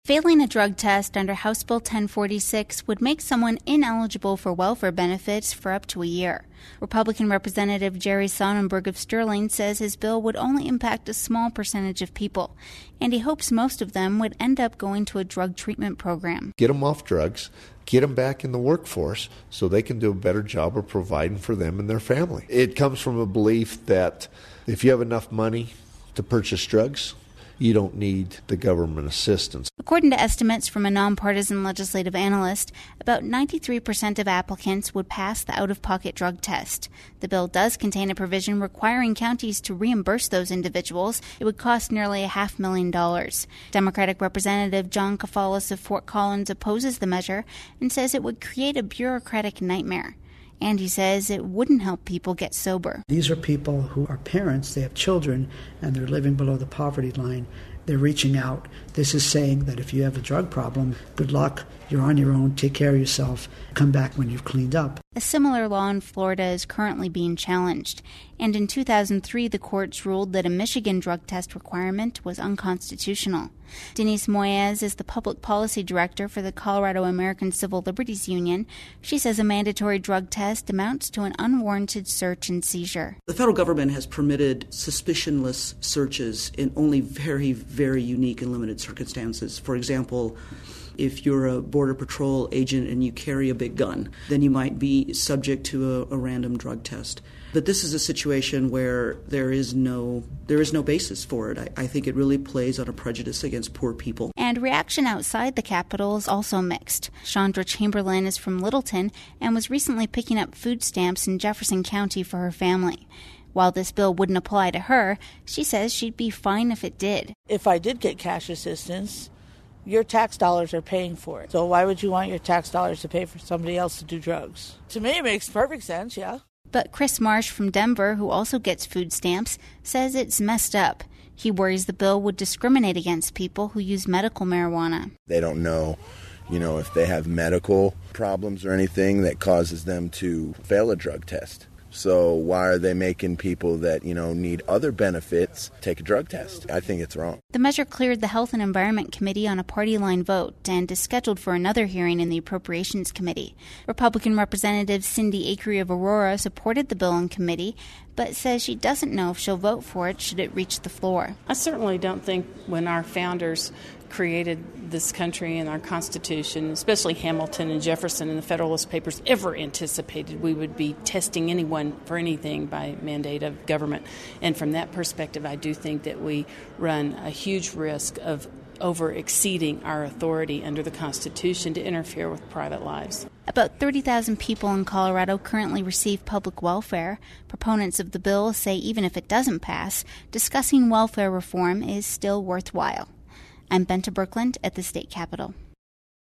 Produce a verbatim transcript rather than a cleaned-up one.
Failing a drug test under House Bill ten forty-six would make someone ineligible for welfare benefits for up to a year. Republican Representative Jerry Sonnenberg of Sterling says his bill would only impact a small percentage of people, and he hopes most of them would end up going to a drug treatment program. Get them off drugs, get them back in the workforce so they can do a better job of providing for them and their family. It comes from a belief that if you have enough money to purchase drugs, you don't need the government assistance. According to estimates from a nonpartisan legislative analyst, about ninety-three percent of applicants would pass the out-of-pocket drug test. The bill does contain a provision requiring counties to reimburse those individuals. It would cost nearly a half million dollars. Democratic Representative John Kafalas of Fort Collins opposes the measure and says it would create a bureaucratic nightmare. And he says it wouldn't help people get sober. These are people who are parents, they have children, and they're living below the poverty line. They're reaching out. This is saying that if you have a drug problem, good luck, you're on your own, take care of yourself, come back when you've cleaned up. A similar law in Florida is currently being challenged, and in two thousand three the courts ruled that a Michigan drug test requirement was unconstitutional. Denise Moyes is the public policy director for the Colorado American Civil Liberties Union. She says a mandatory drug test amounts to an unwarranted search and seizure. The federal government has permitted suspicionless searches in only very, very unique and limited circumstances. For example, if you're a Border Patrol agent and you carry a big gun, then you might be subject to a, a random drug test. But this is a situation where there is no there is no basis for it. I, I think it really plays on a prejudice against poor people. And reaction outside the Capitol is also mixed. Chandra Chamberlain is from Littleton and was recently picking up food stamps in Jefferson County for her family. While this bill wouldn't apply to her, she says she'd be fine if it did. If I did get cash assistance, your tax dollars are paying for it. So why would you want your tax dollars to pay for somebody else to do drugs? To me, it makes perfect sense, yeah. But Chris Marsh from Denver, who also gets food stamps, says it's messed up. He worries the bill would discriminate against people who use medical marijuana. They don't know, you know, if they have medical problems or anything that causes them to fail a drug test. So why are they making people that, you know, need other benefits take a drug test? I think it's wrong. The measure cleared the Health and Environment Committee on a party-line vote and is scheduled for another hearing in the Appropriations Committee. Republican Representative Cindy Acree of Aurora supported the bill in committee, but says she doesn't know if she'll vote for it should it reach the floor. I certainly don't think when our founders created this country and our Constitution, especially Hamilton and Jefferson and the Federalist Papers, ever anticipated we would be testing anyone for anything by mandate of government. And from that perspective, I do think that we run a huge risk of over-exceeding our authority under the Constitution to interfere with private lives. About thirty thousand people in Colorado currently receive public welfare. Proponents of the bill say even if it doesn't pass, discussing welfare reform is still worthwhile. I'm Benta Birkeland at the State Capitol.